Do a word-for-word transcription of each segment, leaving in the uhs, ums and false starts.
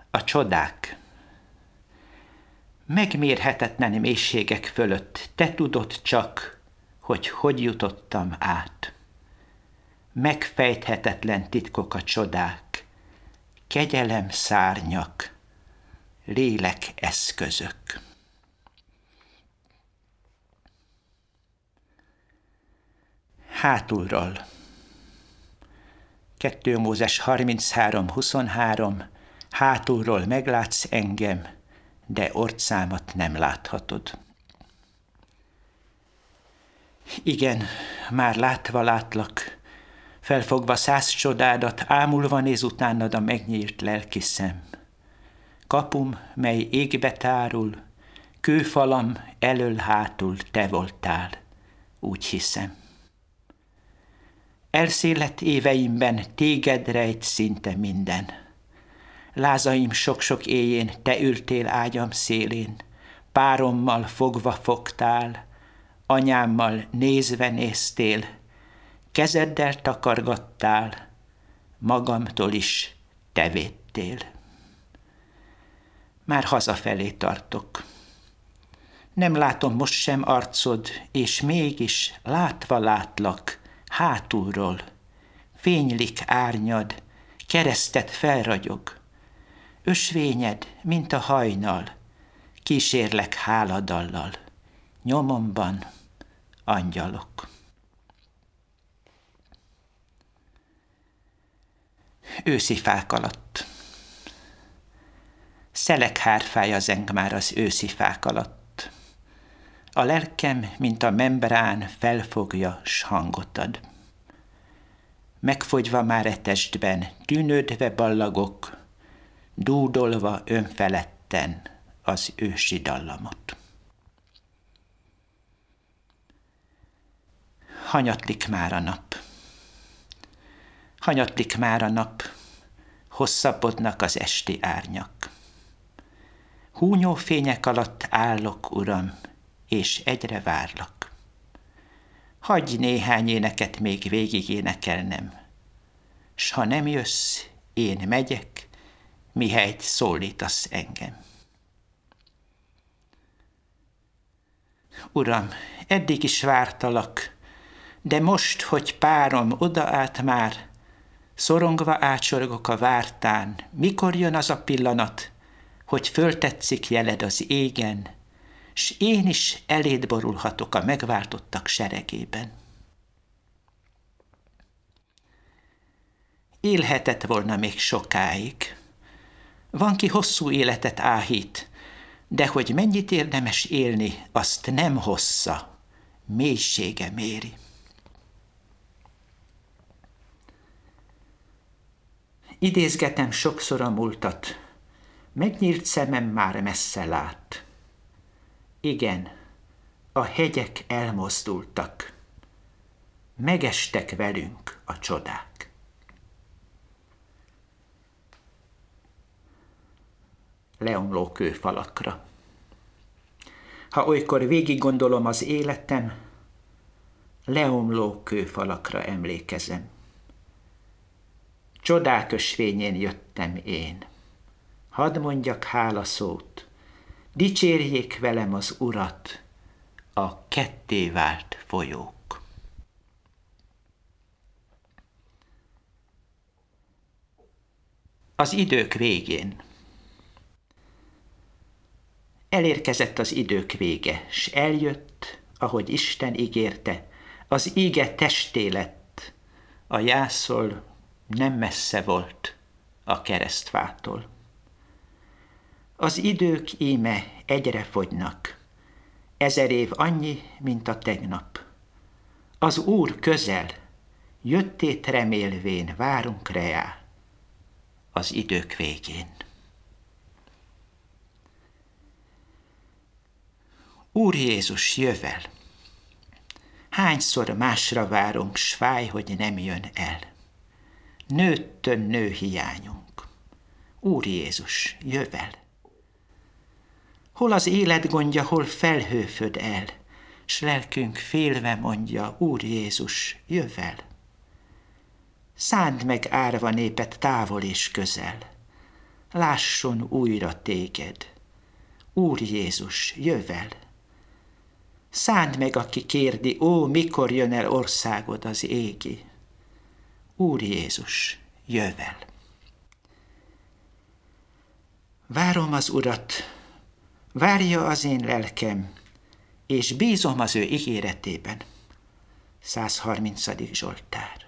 A csodák. Megmérhetetlen mélységek fölött te tudod csak, hogy hogy jutottam át. Megfejthetetlen titkok a csodák, kegyelem szárnyak, lélek eszközök. Hátulról. kettő Mózes harminchárom huszonhárom. Hátulról meglátsz engem, de orcámat nem láthatod. Igen, már látva látlak, felfogva száz csodádat, ámulva néz utánad a megnyílt lelki szem. Kapum, mely égbe tárul, kőfalam elől-hátul te voltál, úgy hiszem. Elszéllett éveimben téged rejt szinte minden. Lázaim sok-sok éjjén te ültél ágyam szélén, párommal fogva fogtál, anyámmal nézve néztél, kezeddel takargattál, magamtól is te védtél. Már hazafelé tartok. Nem látom most sem arcod, és mégis látva látlak, hátulról. Fénylik árnyad, keresztet felragyog. Ösvényed, mint a hajnal, kísérlek háladallal. Nyomomban angyalok. Őszi fák alatt. Szelek hárfája zeng már az őszi fák alatt. A lelkem, mint a membrán, felfogja, s hangot ad. Megfogyva már e testben, tűnődve ballagok, dúdolva önfeledten az ősi dallamot. Hanyatlik már a nap. Hanyatlik már a nap, hosszabbodnak az esti árnyak. Húnyó fények alatt állok, Uram, és egyre várlak. Hagyj néhány éneket még végig énekelnem, s ha nem jössz, én megyek, mihelyt szólítasz engem. Uram, eddig is vártalak, de most, hogy párom odaállt már, szorongva ácsorgok a vártán, mikor jön az a pillanat, hogy föltetszik jeled az égen, s én is eléd borulhatok a megváltottak seregében. Élhetett volna még sokáig. Van, ki hosszú életet áhít, de hogy mennyit érdemes élni, azt nem hossza, mélysége méri. Idézgetem sokszor a múltat, megnyílt szemem már messze lát. Igen, a hegyek elmozdultak, megestek velünk a csodák. Leomló kőfalakra. Ha olykor végig gondolom az életem, leomló kőfalakra emlékezem. Csodák ösvényén jöttem én, hadd mondjak hálaszót, dicsérjék velem az Urat, a ketté vált folyók. Az idők végén. Elérkezett az idők vége, s eljött, ahogy Isten ígérte, az íge testé lett, a jászol nem messze volt a keresztfától. Az idők íme egyre fogynak, ezer év annyi, mint a tegnap. Az Úr közel, jöttét remélvén várunk reá az idők végén. Úr Jézus, jövel! Hányszor másra várunk, s fáj, hogy nem jön el. Nőttön nő hiányunk. Úr Jézus, jövel! Hol az élet gondja, hol felhőföd el, s lelkünk félve mondja, Úr Jézus, jövel! Szánd meg árva népet távol és közel, lásson újra téged. Úr Jézus, jövel! Szánd meg, aki kérdi, ó, mikor jön el országod az égi. Úr Jézus, jövel! Várom az Urat, várja az én lelkem, és bízom az ő ígéretében. százharmincadik Zsoltár.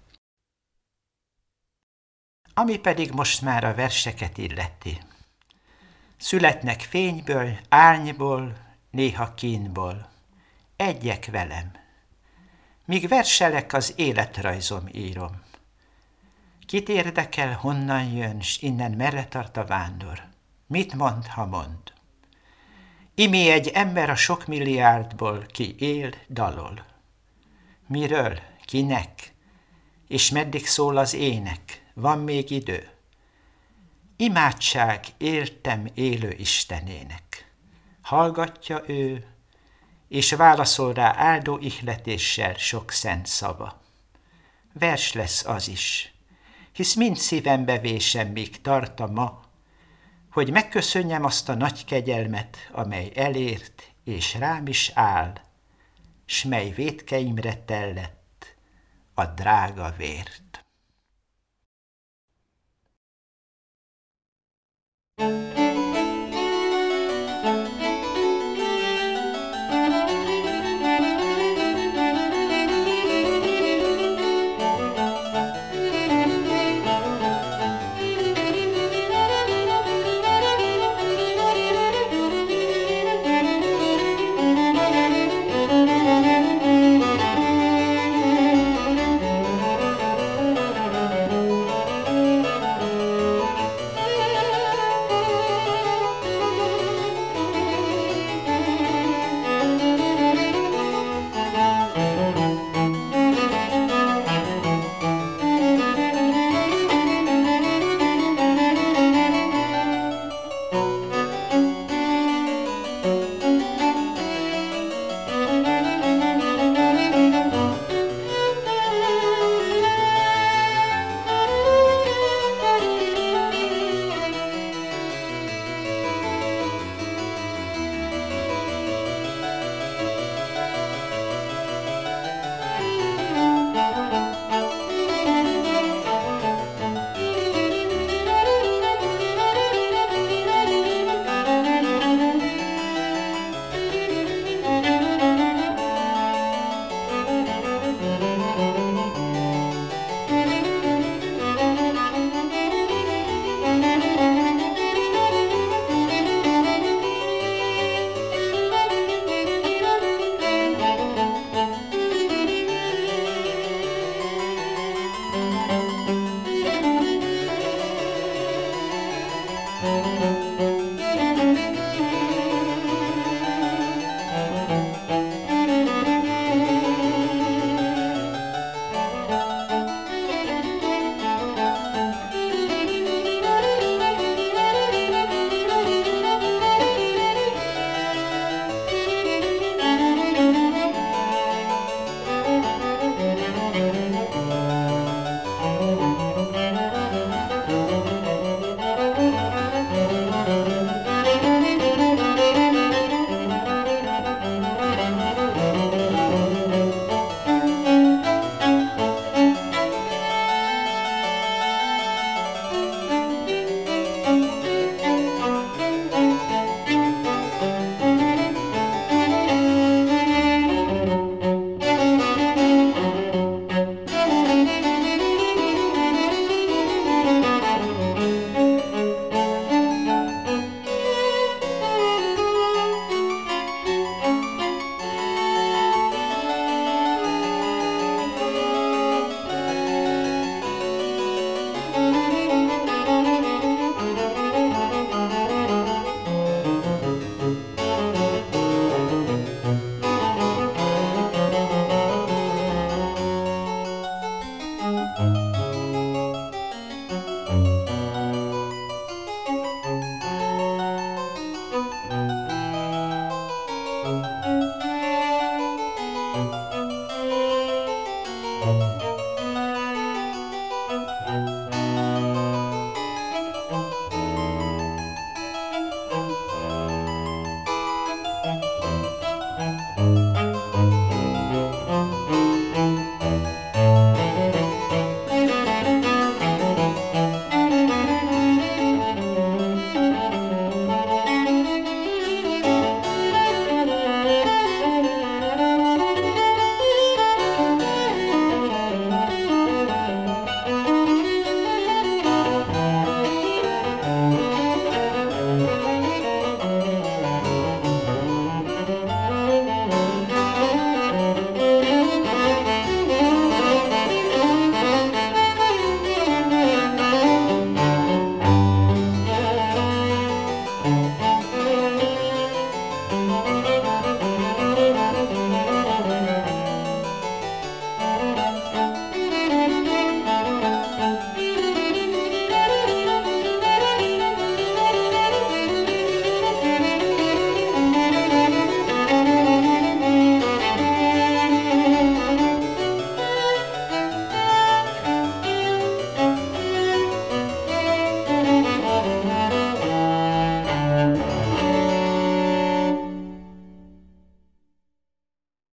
Ami pedig most már a verseket illeti. Születnek fényből, árnyból, néha kínból. Egyek velem. Míg verselek, az életrajzom írom. Kit érdekel, honnan jön, s innen merre tart a vándor? Mit mond, ha mond? Imi egy ember a sok milliárdból, ki él, dalol. Miről? Kinek? És meddig szól az ének? Van még idő? Imádság éltem élő Istenének. Hallgatja ő, és válaszol rá áldó ihletéssel sok szent szava. Vers lesz az is, hisz mind szívembe vésem, míg tart a ma, hogy megköszönjem azt a nagy kegyelmet, amely elért, és rám is áll, s mely vétkeimre tellett a drága vért.